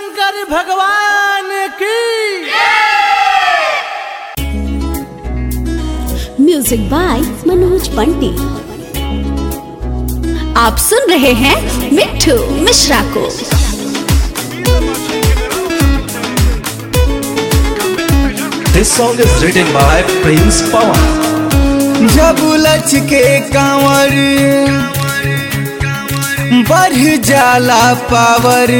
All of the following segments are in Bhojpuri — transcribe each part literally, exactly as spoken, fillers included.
शंकर भगवान की। Music by Manoj Pandit. आप सुन रहे हैं मिट्ठू मिश्रा को। This song is written by Prince Pawan. जब लच के कांवर बढ़ जाला पावर,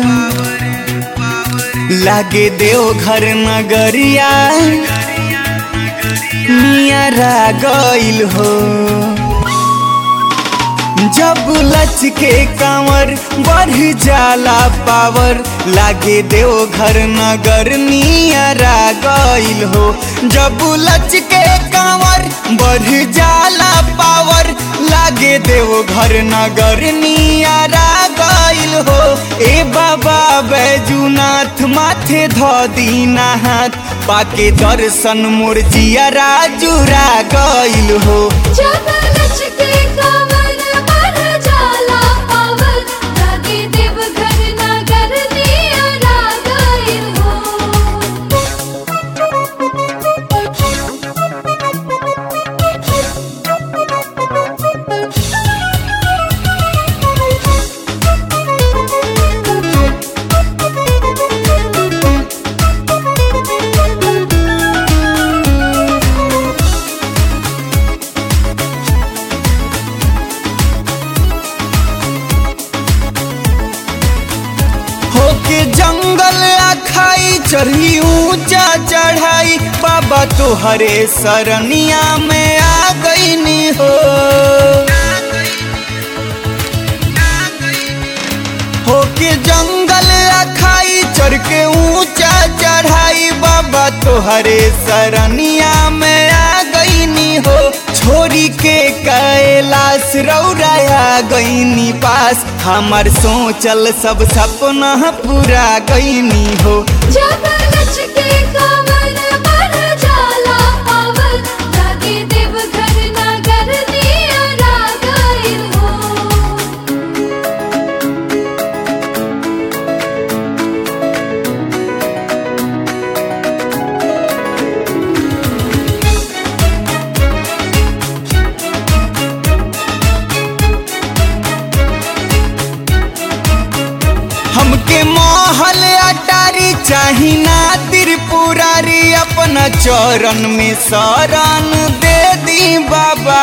लागे देवघर नगरिया नियरा गइल हो। जब लच के कांवर बढ़ जाला पावर, लागे देवघर नगर नियरा गइल हो। जब लच के कांवर बढ़ जाला पावर, लागे देवघर नगर नियरा गइल हो। ए बाबा बैजूनाथ माथे ध दीना हाथ, पाके दर्शन मोर जियरा जुरा गइल हो। जब लच के कांवर बढ़ जाला पावर, लागे देवघर नगर नियरा गइल हो। होके जंगल अखाई चढ़ी ऊंचा चढ़ाई, बाबा तोहरे सरनिया में आ गईनी हो। होके जंगल अखाई चढ़ के ऊंचा चढ़ाई, बाबा तोहरे सरनिया में आ गईनी हो। छोरी के कैलाश रौराया गईनी पास, हमार सोचल सब सपना पूरा गईनी हो। जब लच के कांवर बढ़ जाला पावर, लागे देवघर नगर नियरा गइल हो। हमके महल अटारी चाही ना त्रिपुरारी, अपना चरण में शरण दे दी बाबा।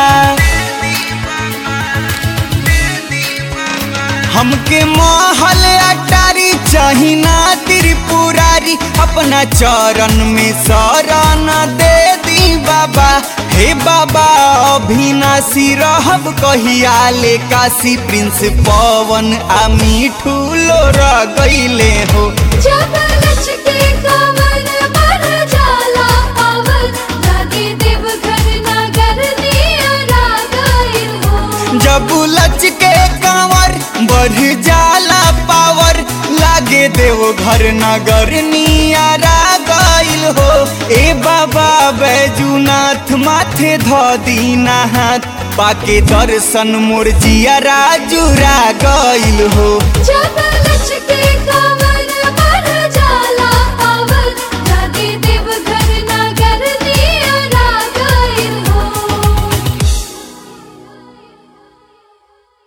हमके महल अटारी चाही ना त्रिपुरारी, अपना चरण में शरण दे दी बाबा। हे बाबा अभिनाशी रहब कहिया ले काशी, प्रिंस पवन आ मिठू लोरा गइले हो। जब लच के कांवर बढ़ जाला पावर, लागे देवघर नगर नियरा गइल हो। जब लच के कांवर बढ़ जाला पावर, लागे देवघर नगर नियरा गइल हो। ए बाबा बैजूनाथ माथे ध दीना हाथ, पाके दर्शन मोर जियरा जुरा गइल हो। जब लच के कांवर